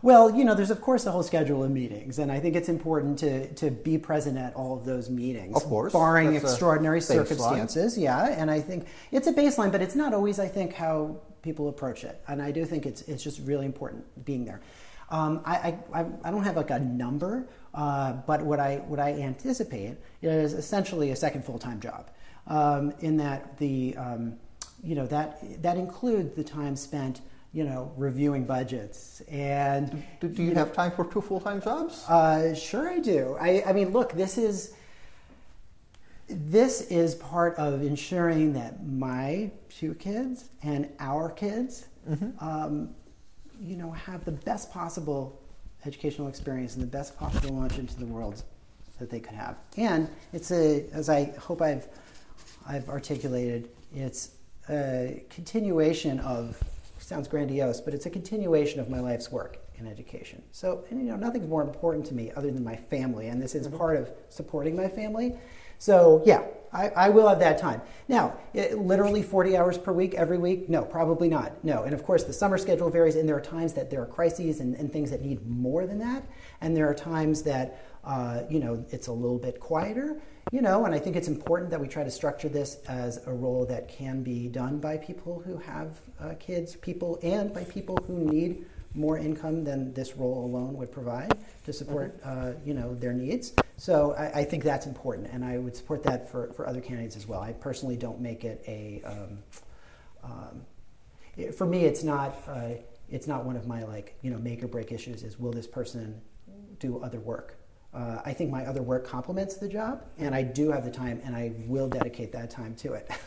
Well, there's of course a whole schedule of meetings, and I think it's important to be present at all of those meetings. Of course. Barring That's extraordinary a baseline. circumstances, yeah. And I think it's a baseline, but it's not always, I think, how people approach it. And I do think it's just really important being there. I don't have like a number, but what I anticipate is essentially a second full-time job, in that that includes the time spent reviewing budgets. And do you have time for 2 full-time jobs? Sure I do. I mean, look, this is part of ensuring that my 2 kids and our kids, have the best possible educational experience and the best possible launch into the world that they could have. And it's as I hope I've articulated, it's a continuation of, sounds grandiose, but it's a continuation of my life's work in education. So, nothing's more important to me other than my family, and this is part of supporting my family. So, yeah, I will have that time. Now, literally 40 hours per week, every week? No, probably not. No, and of course the summer schedule varies, and there are times that there are crises and things that need more than that, and there are times that, it's a little bit quieter. And I think it's important that we try to structure this as a role that can be done by people who have kids, and by people who need more income than this role alone would provide to support, their needs. So I think that's important, and I would support that for other candidates as well. I personally don't make it for me, it's not one of my make or break issues. Is will this person do other work? I think my other work complements the job, and I do have the time, and I will dedicate that time to it.